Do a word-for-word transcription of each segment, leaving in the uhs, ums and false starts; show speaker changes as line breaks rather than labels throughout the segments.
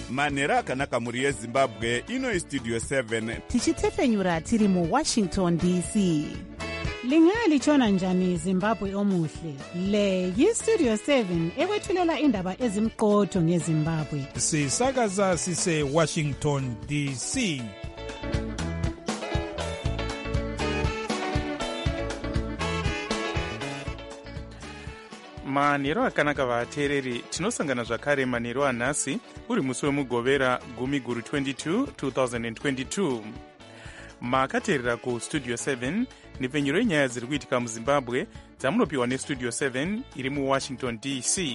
manhero akanaka mhuri yezimbabwe. ino istudio seven
tichitefenyura tiri muwashington D C.
Lingalitshona njani Zimbabwe omuhle? Le yistudio seven ekwethulela indaba ezimqotho ngeZimbabwe.
Sisakaza sise Washington D C.
manhero akanaka vateereri, tinosangana zvakare manhero anhasi uri musi wemugovera gumi guru twenty-two twenty twenty-two. makateerera kustudio seven nepfenyuro yenyaya dziri kuitika muzimbabwe dzamunopiwa nestudio seven iri muwashington D C.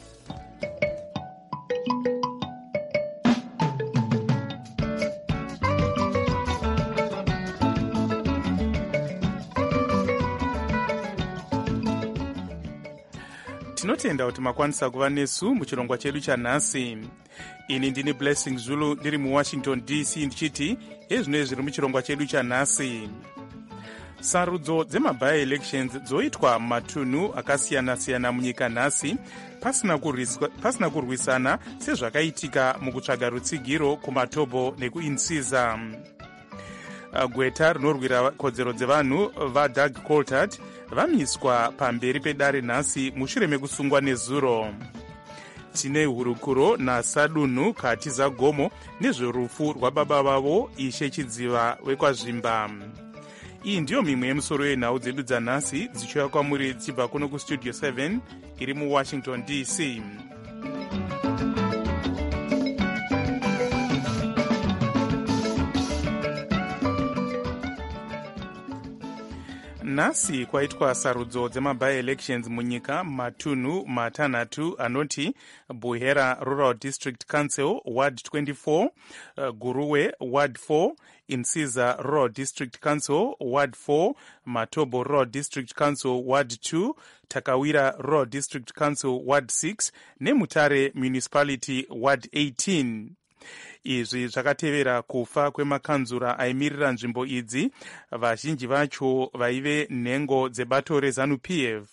tinotenda kuti makwanisa kuva nesu muchirongwa chedu chanhasi. ini ndini Blessing Zulu ndiri muwashington D C ndichiti ezvino zviri muchirongwa chedu chanhasi. sarudzo dzemabi-elections dzoitwa matunhu akasiyana-siyana munyika nhasi pasina kurwiswa, pasina kurwisana sezvakaitika mukutsvaga rutsigiro kumatobo nekuinsiza. gweta rinorwira kodzero dzevanhu vaDoug Coltart vamiswa pamberi pedare nhasi mushure mekusungwa nezuro. tine hurukuro nasadunhu katiza gomo nezverufu rwababa vavo Ishe Chidziva wekwazvimba. iyi ndiyo mimwe yemusoro yenhau dzedu dzanhasi dzichiuya kwamuri dzichibva kuno kustudio seven iri muwashington D C. nhasi kwaitwa sarudzo dzemabi-elections munyika matunhu matanhatu anoti Buhera Rural District Council Ward twenty-four, uh, Guruwe Ward four, Insiza Rural District Council Ward four, Matobo Rural District Council Ward two, Takawira Rural District Council Ward six neMutare Municipality Ward eighteen. izvi zvakatevera kufa kwemakanzura aimirira nzvimbo idzi, vazhinji vacho vaive nhengo dzebato reZANU-P F.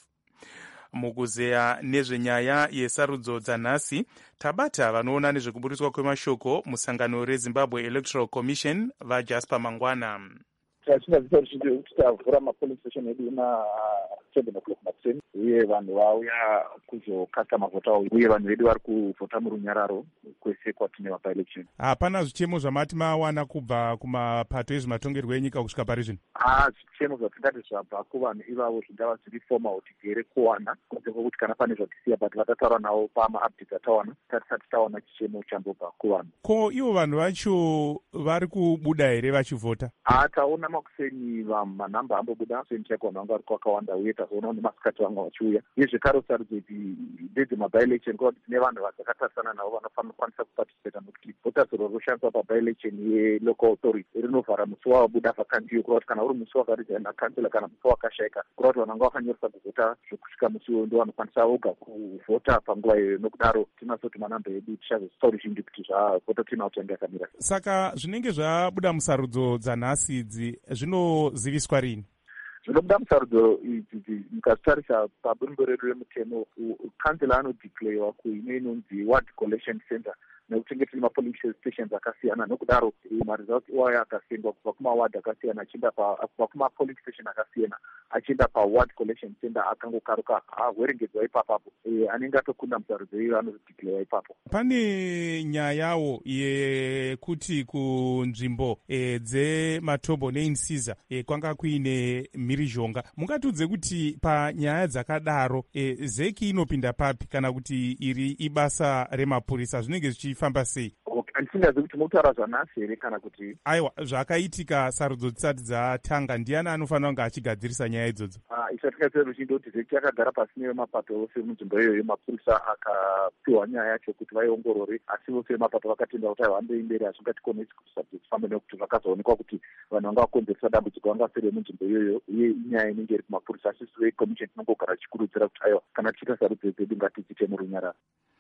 mukuzeya nezvenyaya yesarudzo dzanhasi tabata vanoona nezvekuburiswa kwemashoko musangano reZimbabwe Electoral Commission vaJasper Mangwana.
Tinazita kuti tavhura mapolice station edu ina seven o'clock makuseni, uye vanhu vauya kuzokasta mavhota, uye vanhu vedu vari kuvhota murunyararo kwese kwatine mabi-election.
hapana zvichemo zvamati mawana kubva kumapato ezvematongerwo enyika kusvika pari zvino?
ah zvichemo zvatingati zvabva kuvanhu ivavo zvingava zviri formal tigere kuwana, kunze kwokuti kana pane zvatisiya but vatataura navo pama-updates atawana tatisati tawana chichemo chambobva kuvanhu.
Ko ivo vanhu vacho vari kubuda here vachivhota?
ah taona makuseni manhamba ambobuda kuseni chaiko vanhu vanga vari kwakawanda, uye tazoona nemasikati vanga vachiuya. iye zvekare sarudzo idzi ndedzemabi-election kuti tine vanhu vadzakatarisana navo vanokwanisa kuparticipata, nokuti voters roshandiswa pabi-election yelocal authority rinovhara musi wavabuda vakandiyo, kureva kuti kana uri musi wakaridza nakansela kana musi wakashayika, kureva kuti vanhu vanga vakanyoresa kuvhota zvekusvika musi uyo ndo vanokwanisa voga kuvhota panguva iyoyo. nokudaro tinasoti manhamba edu tichazositauri zhinji kuti zvavhota tina utenge yakamira.
Saka zvinenge zvabuda musarudzo dzanhasi idzi zvinoziviswa rini?
zvinobuda musarudzo idzi mukazitarisa paburimbo redu remutemo, kansela anodeclarewa kuine inonzi ward collection center nekuti tine mapolice stations akasiyana. nokudaro maresults iwayo akasendwa kubva kumaward akasiyana achienda kubva kumapolice station akasiyana achienda paward collection center akangokaruka ahwerengedzwa ipapapo, anenge atokunda musarudzo iyo anodeclarewa ipapo.
pane nyayawo yekuti kunzvimbo e, dzematobo neinsiza e, kwanga kuine mhirizhonga. mungatiudze kuti panyaya dzakadaro e, zeki inopinda papi, kana kuti iri ibasa remapurisa zvinenge zvichifamba sei?
handisingazi kuti mutaura zvanhasi here kana kuti
aiwa zvakaitika sarudzo dzisati dzatanga, ndiani anofanira kunge achigadzirisa nyaya idzodzo?
isatingazive ruchindoti zeki yakagara pasi nevemapato vose munzvimbo iyoyo, mapurisa akapiwa nyaya yacho kuti vaiongorore, asi vose vemapato vakatenda kuti aivambei mberi hazvingatikonesi kuti sarudzo dzifambe, nekuti zvakazoonekwa kuti vanhu vanga vakonzeresa dambudziko vanga vasere munzvimbo iyoyo, uye inyaya inenge iri kumapurisa. asi sive commission tinongogara tichikurudzira kuti aiwa kana tichiita sarudzo dzedu ngatidziite murunyararo.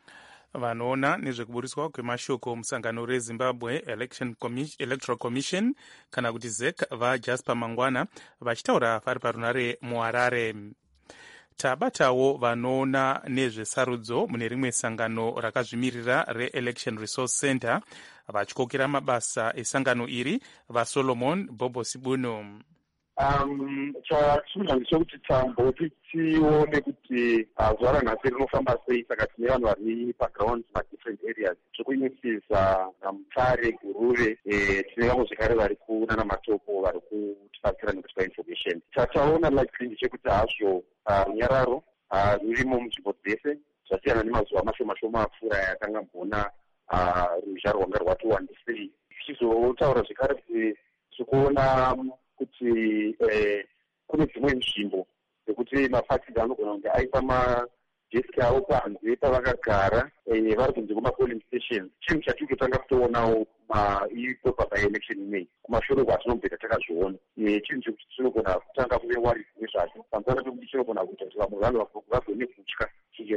vanoona nezvekuburiswa kwemashoko musangano reZimbabwe Election Commission, Electoral Commission kana kuti Z E C vaJasper Mangwana vachitaura vari parunare muHarare. tabatawo vanoona nezvesarudzo mune rimwe sangano rakazvimirira reelection resource center vachikokera mabasa esangano iri vasolomon bobosibunu.
Um, chatinoda ndechekuti tambo tichione kuti zuva ranhasi rinofamba sei, saka tine vanhu vari paground madifferent areas zvekuinisisa mutare guruve. Tine vamwe zvekare vari kunana matopo vari kutibatsira nekutipa information. Chataona likely ndechekuti hazvo runyararo rurimo munzvimbo dzese zvasiyana nemazuva mashoma shoma apfuura yakanga mbona ruzha rwanga rwatiwandisei. Tichizotaura zvekare kuti tikuona kuti eh, kune dzimwe nzvimbo dzekuti mafatisi anogona kunge aipa madeski avo panze pavakagara eh, vari kunze kwemapolling stations. Chinhu chatiri kutanga kutoonawo ipo papaelection inei kumashure kwatinombeta takazviona. Chinhu chekuti tinogona kutanga kuve wari zvimwe zvacho pamusana pekuti chinogona kuita kuti vamwe vanhu vagone kutya chinge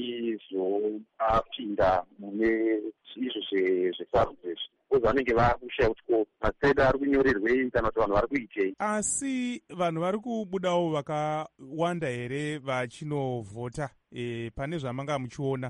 vachizopinda mune izvo zvesarudzo izvi. Vanenge vakushaya kuti ko matseda ari kunyorerwei kana kuti vanhu vari kuitei.
Asi vanhu vari kubudawo vakawanda here vachinovhota e, pane zvamanga muchiona?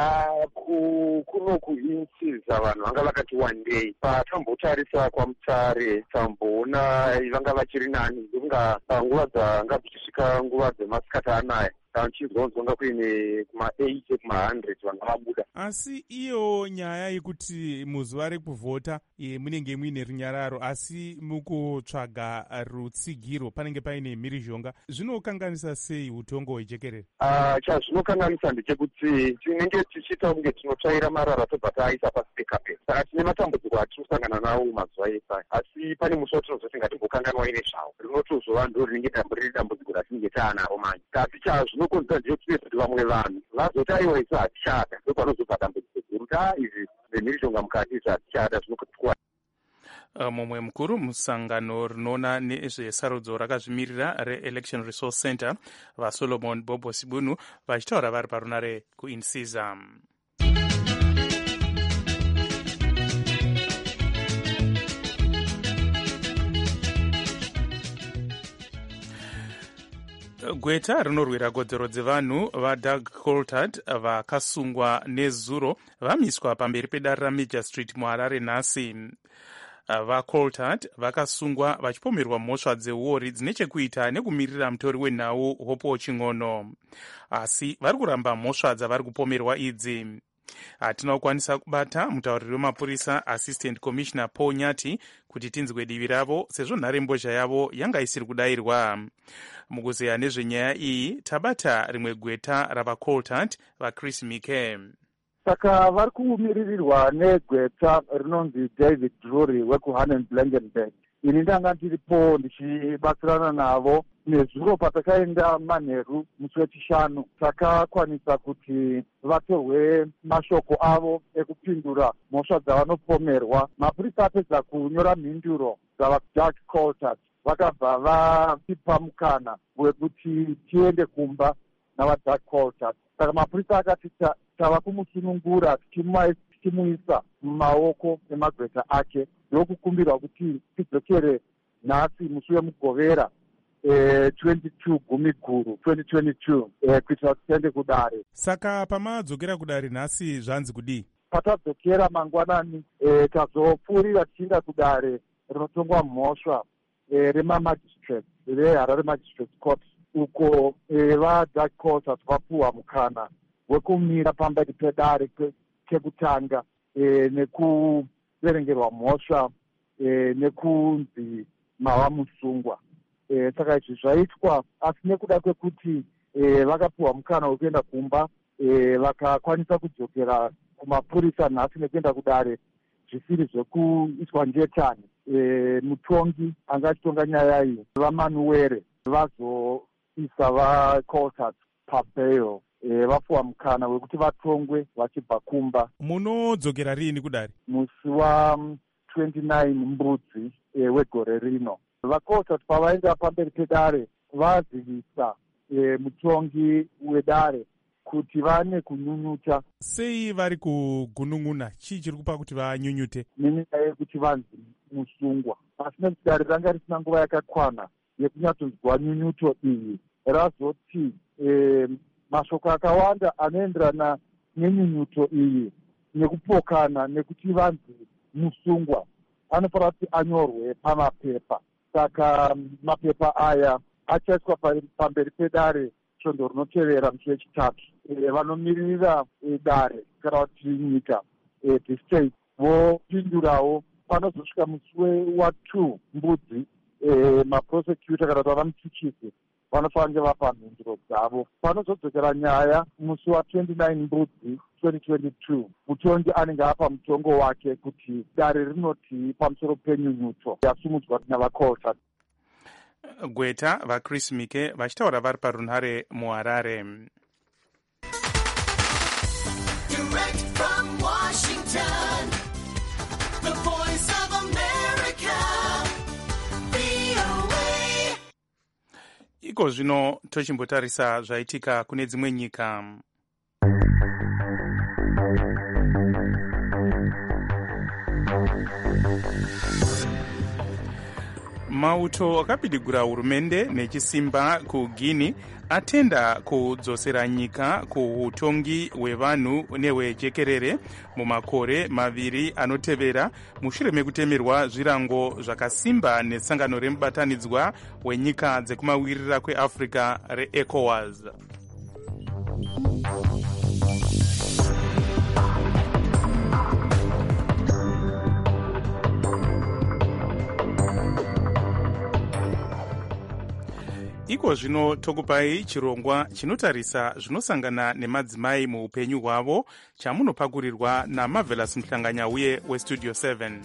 Kunoku insiza vanhu vanga vakati wandei. Patambotarisa kwamutare tamboona vanga vachiri nani ndokunga nguva dzanga dzichisvika nguva dzemasikati anaya tichizonzwa nga kuine kuma-eight kuma-hundred vanga vabuda.
Asi iyo nyaya yekuti muzuva rekuvhota e, munenge muine runyararo asi mukutsvaga rutsigiro panenge paine mhirizhonga, zvinokanganisa sei utongo hwejekerere?
Uh, chazvinokanganisa ndechekuti tinenge tichiita kunge tinotsvaira marara tobva taaisa pasi pekapeti. Saka tine matambudziko atinosangana nawo mazuva esaya, asi pane musi watinozoti ngatimbokanganwa ine zvawo rinotozova ndo rinenge riri dambudziko ratinenge taanaro manje. Asi chazvinokonzera ndechekuti kuti vamwe vanhu vazotaiwa isu hatichada ndopanozobva dambudziko guru ta izvi zvemhirizhonga mukati izvi hatichada zvinokutikwa.
Mumwe mukuru musangano rinoona nezvesarudzo rakazvimirira reelection resource center vasolomon bobosibunu vachitaura vari parunare kuinsiza. Gweta rinorwira kodzero dzevanhu vaDoug Coltart vakasungwa nezuro vamiswa pamberi pedare raMajor Street muHarare nhasi. VaColtart vakasungwa vachipomerwa mhosva dzeuori dzine chekuita nekumirira mutori wenhau Hope Ching'ono, asi vari kuramba mhosva dzavari kupomerwa idzi. Hatina kukwanisa kubata mutauriri wemapurisa Assistant Commissioner Paul Nyati kuti tinzwe divi ravo sezvo nharembozha yavo yanga isiri kudayirwa. Mukuzeya nezvenyaya iyi tabata rimwe gweta ravaColtart vaChris Mike.
Saka vari kumiririrwa negweta rinonzi David Drury wekuHanen Blankenberg. Ini ndanga ndiripo ndichibatsirana navo nezuro patakaenda manheru musi wechishanu. Takakwanisa kuti vatorwe mashoko avo ekupindura mhosva dzavanopomerwa. Mapurisa apedza kunyora mhinduro dzavaDoug Coltart vakabva vapipa mukana wekuti tiende kumba navaDoug Coltart. Saka mapurisa akati tava kumusunungura tichimuisa mumaoko emagweta ake ndokukumbirwa kuti tidzokere nhasi musi wemugovera twenty-two gumi guru twenty twenty-two kuitira kuti tiende kudare.
Saka pamadzokera kudare nhasi zvanzi kudii?
Patadzokera mangwanani tazopfuurira tichienda kudare rinotongwa mhosva remamagistrate reHarare Magistrate Court, uko vaDoug Coltart vapuhwa mukana wekumira pamberi pedare kekutanga nekuverengerwa mhosva nekunzi mava musungwa. Saka izvi zvaitwa, asi nekuda kwekuti vakapuhwa mukana wekuenda kumba vakakwanisa kudzokera kumapurisa nhasi nekuenda kudare zvisiri zvekuiswa njetani. Mutongi anga achitonga nyaya iyi vaManuwere vazoisa vaColtart pabail vapuhwa mukana wekuti vatongwe vachibva kumba.
Munodzokera rini kudare?
Musi wa twenty-nine mbudzi wegore rino. VaColtart pavaenda pamberi pedare vazivisa mutongi wedare kuti vane kunyunyuta.
Sei vari kugunun'una? Chii chiri kupa kuti vanyunyute?
Nenyaya yekuti vanzi musungwa. Asi nekuti dare ranga risina nguva yakakwana yekunyatsonzwa nyunyuto iyi, razoti e, mashoko akawanda anoenderana nenyunyuto iyi nekupokana nekuti vanzi musungwa anofanira kuti anyorwe pamapepa. Saka mapepa aya achaiswa pamberi pedare svondo rinotevera musi wechitatu. E, vanomiririra e, dare kana kuti nyika e, the state vopindurawo panozosvika musi watwo mbudzi. E, maprosecutor kana kuti vanamuchuchisi vanofanira vapa mhinduro dzavo. Panozodzokera nyaya musi wa twenty-nine mbudzi twenty twenty-two mutongi anenge apa mutongo wake kuti dare rinoti pamusoro penyunyuto yasumudzwa navakota.
Gweta vaChris Mike vachitaura vari parunhare muHarare.
Direct from Washington, the voice of America, V O A.
Iko zvino tochimbotarisa zvaitika kune dzimwe nyika. Mauto akapidigura hurumende nechisimba kuGuinea atenda kudzosera nyika kuutongi hwevanhu nehwejekerere mumakore maviri anotevera mushure mekutemerwa zvirango zvakasimba nesangano remubatanidzwa wenyika dzekumavirira kweAfrica reECOWAS. Iko zvino tokupai chirongwa chinotarisa zvinosangana nemadzimai muupenyu hwavo chamunopakurirwa naMarvelous Mhlanganyauye weStudio seven.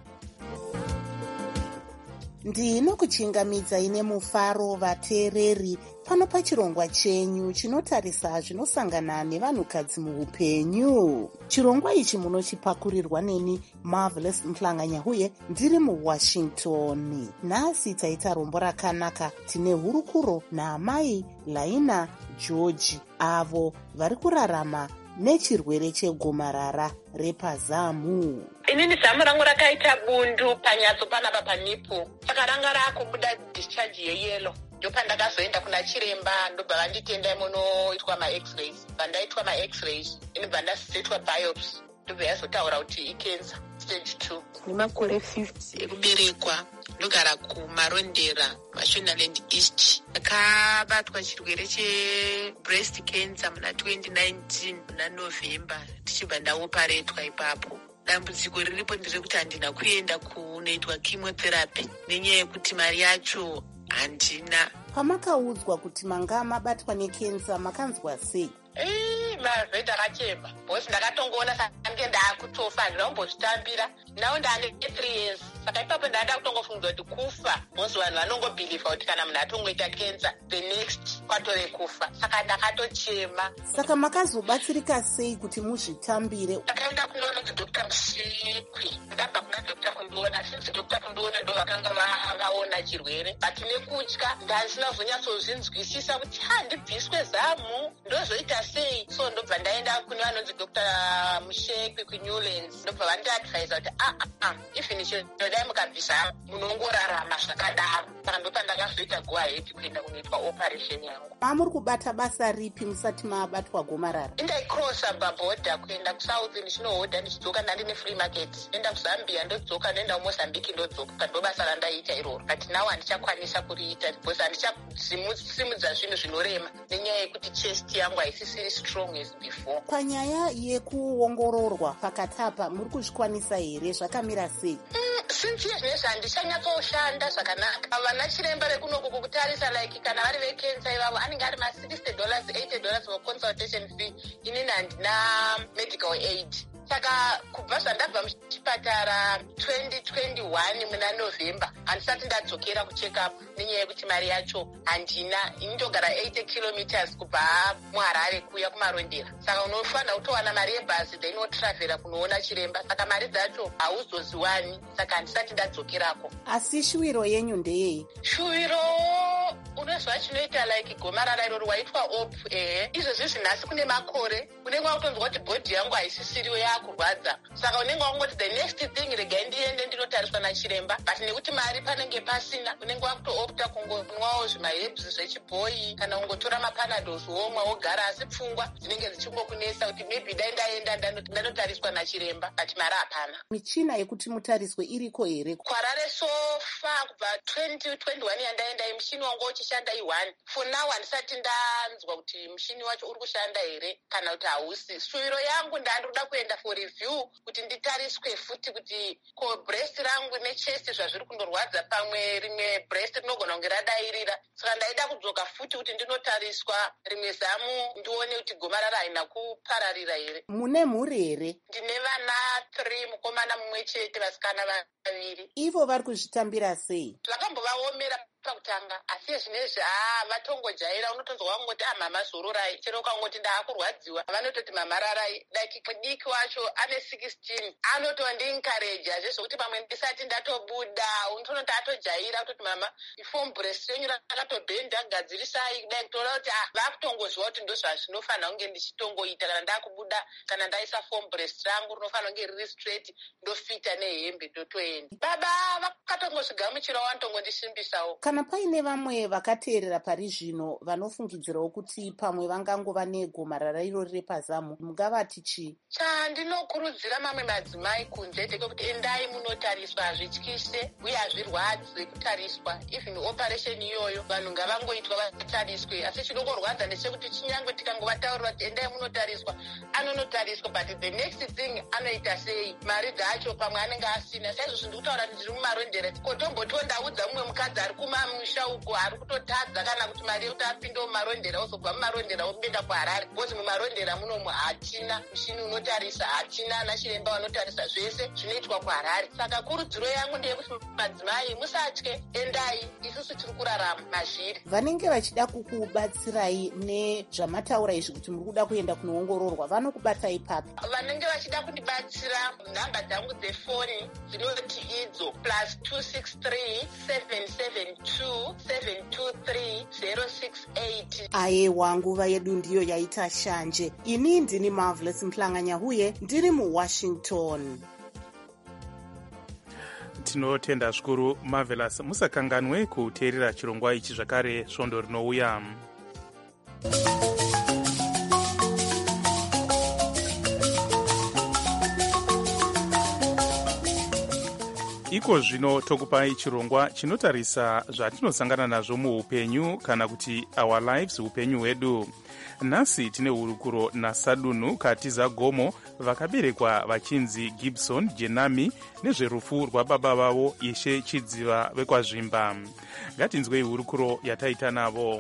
Ndinokuchingamidza ine mufaro vateereri pano pachirongwa chenyu chinotarisa zvinosangana nevanhukadzi muupenyu. Chirongwa ichi munochipakurirwa neni Marvelous Mhlanganyauye ndiri muWashington. Nhasi taita rombo rakanaka. Tine hurukuro naamai Laina George avo vari kurarama nechirwere chegomarara repazamu.
Inini zamu rangu rakaita bundu panyatso panapa panipo. Saka ranga rakubuda discharge yeyelo. Ndopa ndakazoenda kuna chiremba ndobva vanditenda munoitwa ma-x-rays. Pandaitwa ma-x-rays inobva ndazoitwa biopsy. Ndobva yazotaura kuti icancer stage two. Nemakore fifty ekuberekwa ndogara kumarondera Mashonaland East. Ndakabatwa chirwere chebreast cancer muna twenty nineteen muna November tichibva ndaoparetwa ipapo. Dambudziko riripo nderekuti handina kuenda kunoitwa chemotherapy nenyaya yekuti mari yacho handina.
Pamakaudzwa kuti manga mabatwa nekensa makanzwa sei?
Eh, mazve ndakachema. Bosi ndakatongoona sange ndakutofa handina kumbozvitambira. Nawo ndane three years. Saka ipapo ndanda kutongofunga kuti kufa. Bosi vanhu vanongobhiliva kuti kana munhu atongoita cancer the next kwatove kufa. Saka ndakatochema.
Saka makazobatsirika sei kuti muzvitambire?
Ndakaenda kunoona Doctor Msikwi. Ndabva kuna Doctor Kundiona. Since Doctor Kundiona ndo vakanga vaona chirwere. But nekutya ndasina kuzonyatsozvinzwisisa kuti handibviswe zamu ndozoita sei. So ndobva ndaenda kune vanonzi Doctor Mushekwi kuNewlands. Ndobva vandiadvisa kuti ah ah even chinodai mukabvisa munongorarama zvakadaro. Saka ndopa ndakazoita go ahead kuenda kunoitwa operation yangu.
Mamuri kubata basa ripi musati mabatwa gomarara?
Ndaikrosa babhodha kuenda kusouth ndichinohodha ndichidzoka ndandine free market. Enda kuZambia ndodzoka ndoenda kuMozambique ndodzoka ndobasa randaita iroro. But now handichakwanisa kuriita because handichasimudza zvinhu zvinorema nenyaya yekuti chest yangu haisisiri strong as before.
Panyaya yekuongororwa pakati apa muri kuzvikwanisa here? Zvakamira sei?
Since nezvi handichanyatsooshanda zvakanaka. Vana chiremba rekunoku kukutarisa like kana vari vekensa ivavo anenge ari ma-sixty dollars eighty dollars for consultation fee. Inini handina medical aid. Saka kubva zvandabva muchipatara twenty twenty-one muna November handisati ndadzokera kucheck-up nenyaya yekuti mari yacho handina. Ini ndogara eighty kilometers kubva muHarare kuya kumarondera. Saka unofanira kutowana mari yebhasi then wotravhera kunoona chiremba. Saka mari dzacho hauzoziwani. Saka handisati ndadzokerako.
Asi shuwiro yenyu ndeyei?
Shuwiro unozva chinoita like gomarara iroro waitwa op ehe izvozvi zvinhasi kune makore unenge wakutonzwa kuti bhodhi yangu haisisiriwo yakurwadza saka unenge wakungoti the next thing regai ndiende ndinotariswa nachiremba but nekuti mari panenge pasina unenge wakutoopta kungonwawo zvimahebs zvechibhoyi kana kungotora mapanados womwa wogara asi pfungwa dzinenge dzichingokunesa kuti maybe dai ndaenda ndanotariswa nachiremba but mari hapana.
Michina yekuti mutariswe iriko here?
Kwarare sofa kubva twenty twenty-one yandaenda muchini wangu uchishanda i1 for now handisati ndanzwa kuti muchini wacho uri kushanda here kana kuti hausi. Shuviro yangu ndandoda kuenda for review kuti nditariswe futi kuti ko breast rangu nechest zvazviri kundorwadza pamwe rimwe breast rinogona kunge radairira saka ndaida kudzoka futi kuti ndinotariswa rimwe zamu ndione kuti gomarara haina kupararira here.
Mune mhuri here?
Ndine vana three, mukomana mumwe chete, vasikana vaviri.
Ivo vari kuzvitambira sei?
Zvakambovaomera pakutanga asi zvinezvi haa vatongojaira unotonzwa wangoti amama zororai chero ukangoti ndaakurwadziwa vanototi mama rarai like mudiki wacho ane sixteen anotondiencourage zvezvokuti pamwe ndisati ndatobuda unotonoti atojaira kutoti mama ifom breast renyu rakatobhenda gadzirisai kudai kutoona kuti ah vakutongozviwa kuti ndozvazvinofanira kunge ndichitongoita kana ndakubuda kana ndaisa fom breast rangu rinofanira kunge riri straight ndofita nehembe ndotoenda. Baba vakatongozvigamuchirawo vanotongondishimbisawo.
Kana paine vamwe vakateerera pari zvino vanofungidzirawo kuti pamwe vangangova negomarara irori repazamu, mungavati chii?
Chandinokurudzira mamwe madzimai kunze ndechekuti endai munotariswa, hazvityise uye hazvirwadzi kutariswa. Even operation iyoyo vanhu ngavangoitwa vatariswe, asi chinongorwadza ndechekuti chinyangwe tikangovataurira kuti endai munotariswa anonotariswa but the next thing anoita sei, mari dzacho pamwe anenge asina. Saizvozvo ndikutaura kuti ndiri mumarondera kotombotondaudza mumwe mukadzi ari kumamusha uko ari kutotadza kana kuti mari yekuti apinde mumarondera ozobva mumarondera oenda kuharare bozi mumarondera munomu hatina mushini unotarisa, hatina anachiremba vanotarisa, zvese zvinoitwa kuharare. Saka kurudziro yangu ndeyekuti madzimai musatye, endai, isusu tiri kurarama mazviri.
Vanenge vachida kukubatsirai nezvamataura izvi kuti muri kuda kuenda kunoongororwa vanokubatai papi?
Vanenge vachida kundibatsira nhamba dzangu dzefoni dzinoti idzo plus two six three seven seven two seven two three zero six eight.
Aiwa, nguva yedu ndiyo yaita shanje. Ini ndini Marvelous Mhlanga-Nyahuye ndiri muWashington.
Tinotenda zvikuru Marvelous. Musakanganwe kuteerera chirongwa ichi zvakare svondo rinouya. Iko zvino tokupai chirongwa chinotarisa zvatinosangana nazvo muupenyu kana kuti our lives, upenyu hwedu. Nhasi tine hurukuro naSadunu Katiza Gomo vakaberekwa vachinzi Gibson Jenami nezverufu rwababa vavo Ishe Chidziva vekwazvimba. Ngatinzwei hurukuro yataita navo.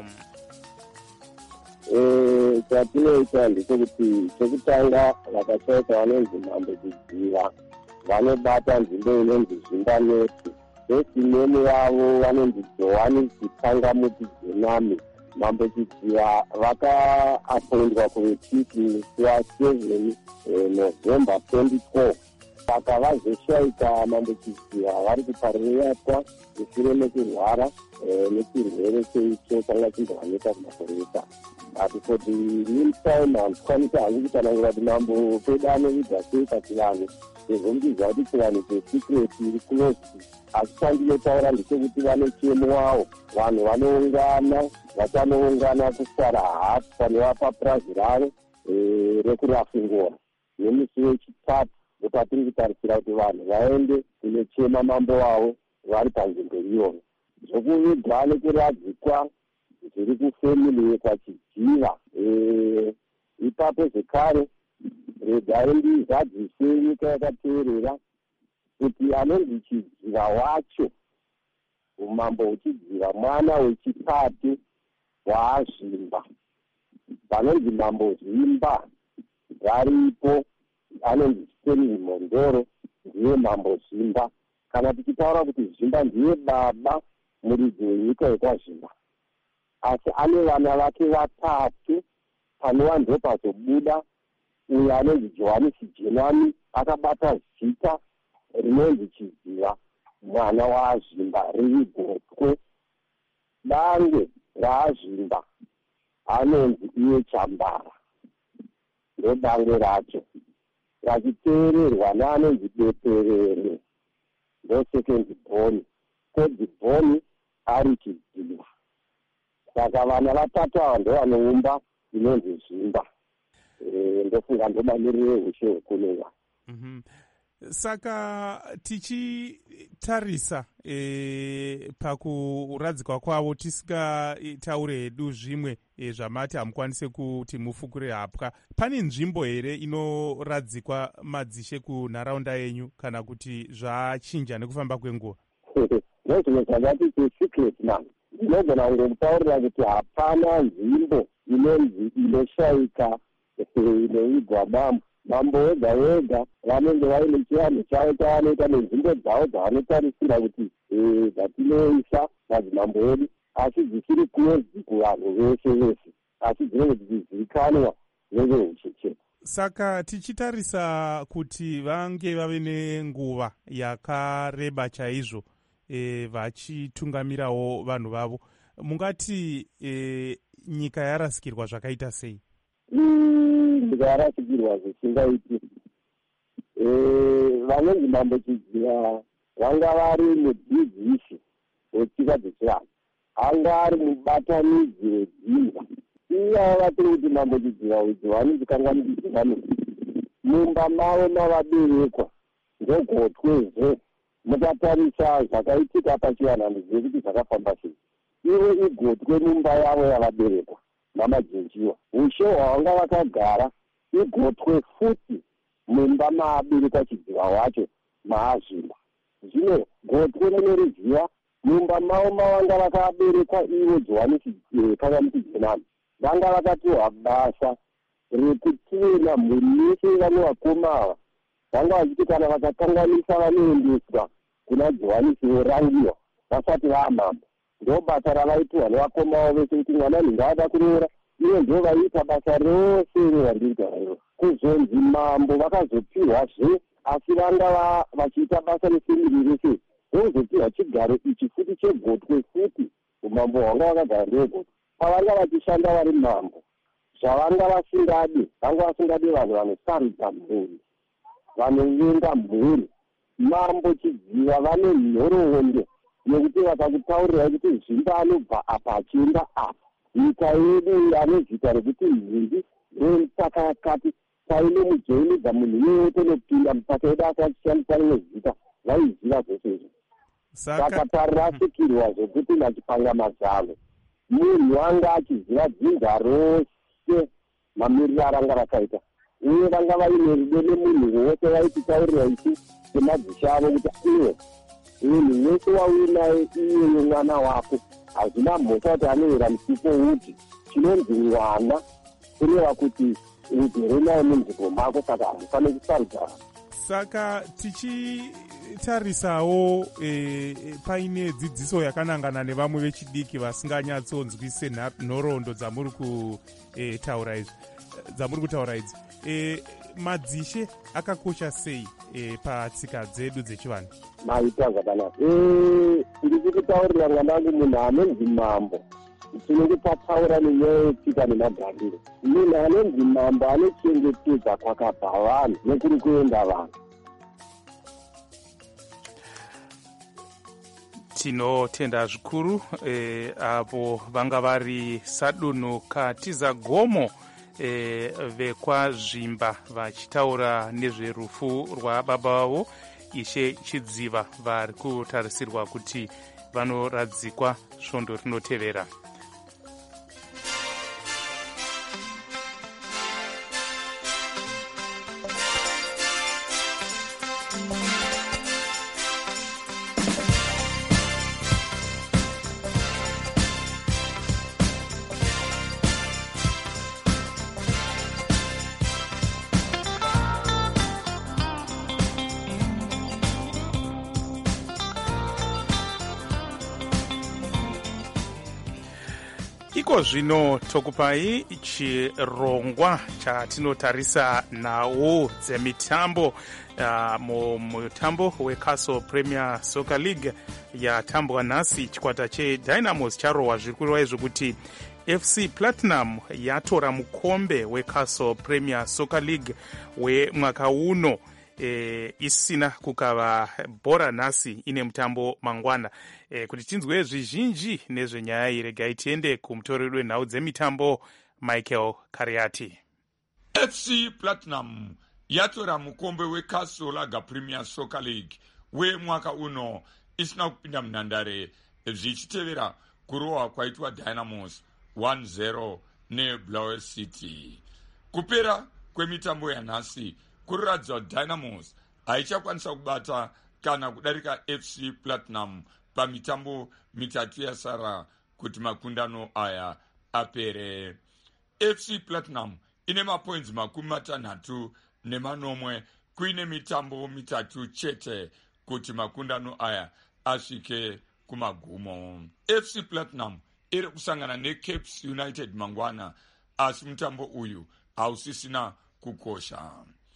Eh, chatinoita ndechekuti chekutanga vakashaika vanonzi Mambo Chidziva vanobata nzvimbo inonzi Zvimbanesi. Vesinemu vavo vanonzi Johanisi Kangamuti Jenami. Mambo Chidziva vakaapondwa kuvechipi musi waseven November twenty twelve. Saka vazoshaika Mambo Chidziva vari kupaririratwa mushure mekurwara nechirwere cheicho changa chimbowanika kumakoresa. But for the meantime, handikwanisa hangu kutanangura kuti mambo pedu anovidza sei kati vanhu sezvombidzwa kuti chivanhu chesecret iri close. Asi chandinotaura ndechekuti vane chemo wavo, vanhu vanoungana vachanoungana kusara hati panova papurazi ravo rekurafungora nemusi wechitatu ndopatiri kutarisira kuti vanhu vaende kunochema mambo wavo vari panzvimbo iyoyo. Zvokuvigwa nekuradzikwa zviri kufemili yekwachidziva. Ipapo zvekare regai ndizadzise nyika yakateerera kuti anonzi Chidziva wacho, umambo hwechidziva, mwana wechitatu waazvimba. Vanonzi Mambo Zvimba varipo, anonzi Stanley Mondoro ndiye Mambo Zvimba. Kana tichitaura kuti Zvimba ndiye baba muridzi wenyika yekwazvimba, asi ane vana vake vatatu. Panova ndo pazobuda uyo anonzi Johanisi Jenami akabata zita rinonzi Chidziva mwana waazvimba riri gotwe. Dangwe raazvimba anonzi iye chambara, ndobange racho, rachiteererwa neanonzi beperere, ndosekendi bhoni, third bhoni ari chidziva. Saka vana vatatu ava ndovanoumba inonzi zvimba. E, ndofunga ndomamirire ushe hwekunowa.
Mm-hmm. Saka tichitarisa e, pakuradzikwa kwavo tisingataure hedu zvimwe e, zvamati hamukwanise kuti mufukure hapwa, pane nzvimbo here inoradzikwa madzishe kunharaunda yenyu kana kuti zvachinja nekufamba kwenguva?
Ndozvimwe zvakati secret man. Ndinogona kungokutaurira kuti hapana nzvimbo inonzi inoshaika inoigwa mambo. Mambo wega wega vanenge vaine chivanhu chavo chavanoita nenzvimbo dzavo dzavanotarisira kuti dzatinoisa madzimambo edu, asi dzisiri closed kuvanhu vese vese, asi dzinenge dzichizivikanwa nevehucheche.
Saka tichitarisa kuti vange vave nenguva yakareba chaizvo e, vachitungamirawo vanhu vavo, mungati e, nyika yarasikirwa zvakaita sei?
Nyika yarasikirwa zvisingaiti. Vanonzi mambo chidziva vanga vari mudzidzisi wetsika dzechivanhu, anga ari mubatanidzi wedzimba. Iyavo vatiri kuti mambo chidziva idzi vanodzikanganisira mumba mavo mavaberekwa ndogotwezve. Mukatarisa zvakaitika pachivanhu ndizive kuti zvakafamba sei. Ivo igotwe mumba yavo yavaberekwa namajenjiwa. Ushe hwavanga vakagara igotwe futi mumba maaberekwa chidziva wacho maazvimba. Zvino gotwe rinoriziva mumba mavo mavanga vakaberekwa ivo Johanisikanganikijenani. Vanga vakatiwa basa rekutina mhuri yese vane vakoma ava. Vanga vachiti kana vakakanganisa vanoendeswa kuna Johanisi vorangiwa vasati vaamambo. Ndo basa ravaitwa nevakoma vavo vese kuti mwana ndingada kuroora, ivo ndo vaiita basa rose revandiriita rero. Kuzonzi mambo vakazopiwazve, asi vanga vachiita basa resimiri rese, vozopiwa chigaro ichi futi chegotwe futi. Umambo hwanga vakagara ndegotwe. Pavanga vachishanda vari mambo, zvavanga vasingadi, vanga vasingadi vanhu vanosarudza mhuri, vanovenga mhuri. Mambo chidziva vane nhoroondo yekuti vakakutaurira kuti zvimba anobva apa achienda apa. Nyika yedu anezita rekuti mhingi remusaka yakati paine mujoinidza munhu iye otonopinda musaka yedu akachishandisa rimwe zita, vaiziva zvese izvo. Saka parirasikirwa zvokuti nachipanga mazano munhu anga achiziva dzinza rose mamiriro aranga rakaita, uye vanga vaine rudo nemunhu wose vaititaurira isi semadzisha avo kuti iwe munhu wese wauinaye iyeye mwana wako, hazvina mhosva kuti anohera musipo uti chinonzi mwana kureva kuti ugere naye munzvimbo mako, saka hamufaniri kusarudza.
Saka tichitarisawo e, paine dzidziso yakanangana nevamwe vechidiki vasinganyatsonzwise nhoroondo dzamuri kutaura izvi dzamuri kutaura idzi, e, madzishe akakosha sei e, patsika dzedu dzechivanhu?
Maita zvakanaka. Ndiri kutaurira mwanangu munhu anonzi mambo, tinenge tataura nenyaya yetsika nemagariro. Munhu anonzi mambo anochengetedza kwakabva vanhu nekuri kuenda vanhu.
Tinotenda zvikuru e, apo vanga vari Sadunu Katiza Gomo e, vekwazvimba vachitaura nezverufu rwababa vavo Ishe Chidziva, vari kutarisirwa kuti vanoradzikwa svondo rinotevera. iko zvino tokupai chirongwa chatinotarisa nawo dzemitambo uh, mumutambo weCastle Premier Soccer League yatambwa nhasi. chikwata cheDynamos charohwa zviri kureva zvekuti F C Platinum yatora mukombe weCastle Premier Soccer League wemwaka uno. E, isina kukava bhora nhasi ine mutambo mangwana. E, kuti tinzwe zvizhinji nezvenyaya iyi regai tiende kumutoreri wenhau dzemitambo Michael Kariati.
F C Platinum yatora mukombe weCastle Lager Premier Soccer League wemwaka uno isina kupinda munhandare zvichitevera kurohwa kwaitwa Dynamos one zero neBlower City. Kupera kwemitambo yanhasi kuratidza kuti Dynamos haichakwanisa kubata kana kudarika F C Platinum pamitambo mitatu yasara kuti makundano aya apere. F C Platinum ine mapoints makumi matanhatu nemanomwe kuine mitambo mitatu chete kuti makundano aya asvike kumagumo. F C Platinum iri kusangana neCapes United mangwana, asi mutambo uyu hausisina kukosha.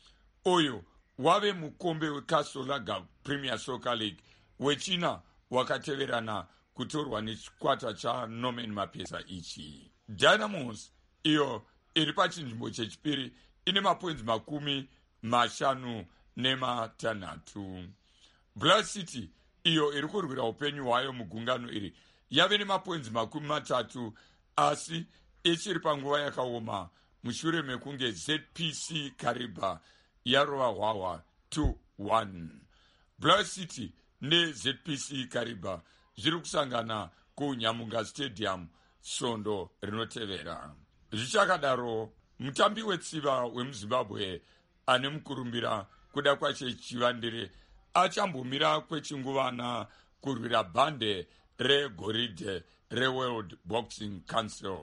Uyu wave mukombe weCastle Lager Premier Soccer League wechina wakateverana kutorwa nechikwata chaNorman Mapesa ichi. Dynamos iyo iri pachinzvimbo chechipiri ine mapoints makumi mashanu nematanhatu. Blower City iyo iri kurwira upenyu hwayo mugungano iri yave nemapoints makumi matatu, asi ichiri panguva yakaoma mushure mekunge Z P C Kariba yarova hwahwa two one. Blower City neZ P C Kariba zviri kusangana kuNyamunga Stadium svondo rinotevera. Zvichakadaro, mutambi wetsiva wemuZimbabwe ane mukurumbira kuda kwache Chivandire achambomira kwechinguvana kurwira bhande regoridhe reWorld Boxing Council.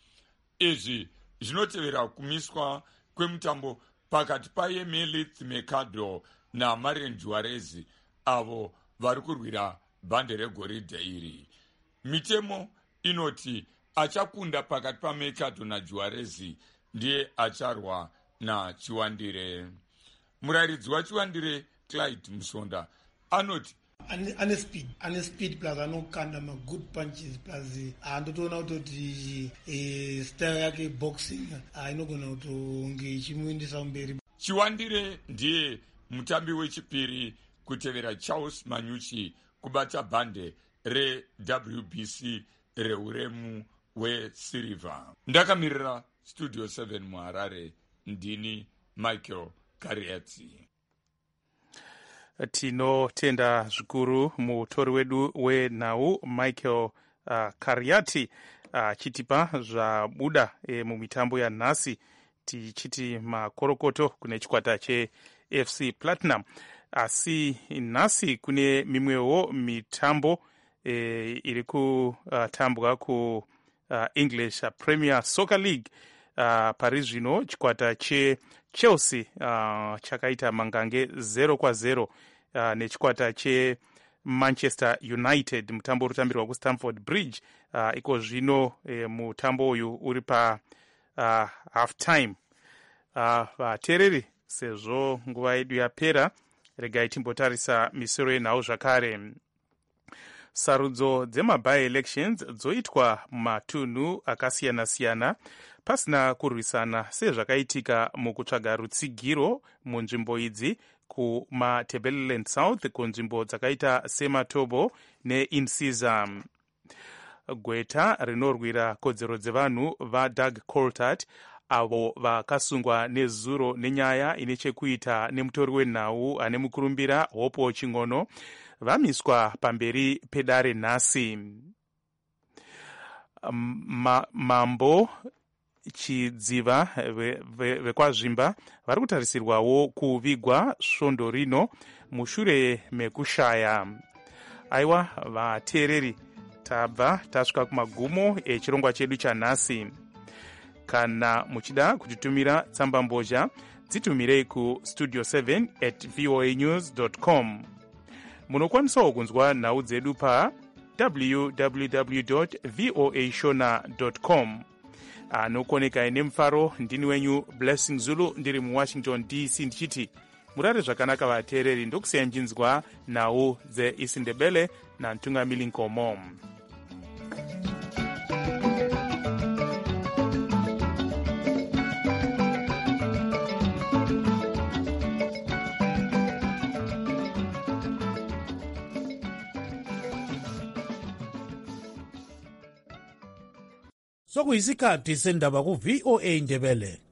Izvi zvinotevera kumiswa kwemutambo pakati paYemelith Mercado naMarian Juarez avo vari kurwira bhande regoridhe iri. Mitemo inoti achakunda pakati paMercado naJuarez ndiye acharwa naChiwandire. Murayiridzi waChiwandire Clyde Musonda anoti
ane speed ane speed plus anokanda ma good punches plus andotoona kuti eh style yake boxing inogona kutonge ichimuendesa mberi.
Chiwandire ndiye mutambi wechipiri kutevera Charles Manyuchi kubata bhande reW B C reuremu weSilver. Ndakamirira Studio seven muHarare, ndini Michael Kariati.
Tinotenda zvikuru mutori wedu wenhau Michael uh, Kariati achitipa uh, zvabuda e, mumitambo yanhasi, tichiti makorokoto kune chikwata cheF C Platinum. Asi nhasi kune mimwewo mitambo e, iri kutambwa uh, ku uh, English Premier Soccer League. Uh, pari zvino chikwata cheChelsea uh, chakaita mangange zero kwa zero uh, nechikwata cheManchester United, mutambo urikutambirwa kuStamford Bridge. Uh, iko zvino eh, mutambo uyu uri pa uh, half time. Uh, vateereri, sezvo nguva yedu yapera, regai timbotarisa misoro yenhau zvakare. Sarudzo dzemaby elections dzoitwa mumatunhu akasiyana-siyana pasina kurwisana sezvakaitika mukutsvaga rutsigiro munzvimbo idzi kumaTebeleland South, kunzvimbo dzakaita seMatobo neInsiza. Gweta rinorwira kodzero dzevanhu vaDoug Coltart, avo vakasungwa nezuro nenyaya ine chekuita nemutori wenhau ane mukurumbira Hopo Chingono, vamiswa pamberi pedare nhasi. Ma, mambo Chidziva vekwazvimba vari kutarisirwawo kuvigwa svondo rino mushure mekushaya. Aiwa vateereri, tabva tasvika kumagumo echirongwa chedu chanhasi. Kana muchida kutitumira tsamba mbozha, dzitumirei ku studio seven at voa news dot com. Munokwanisawo kunzwa nhau dzedu pa www voa shona com. anokoneka ine mfaro ndini wenyu Blessing Zulu ndiri mu Washington D C ndichiti murare zvakanaka vateereri ndokusenjinzwa nhau dzeisindebele nantungamili nkomo.
sokuyisikhathi sendaba ku V O A Ndebele.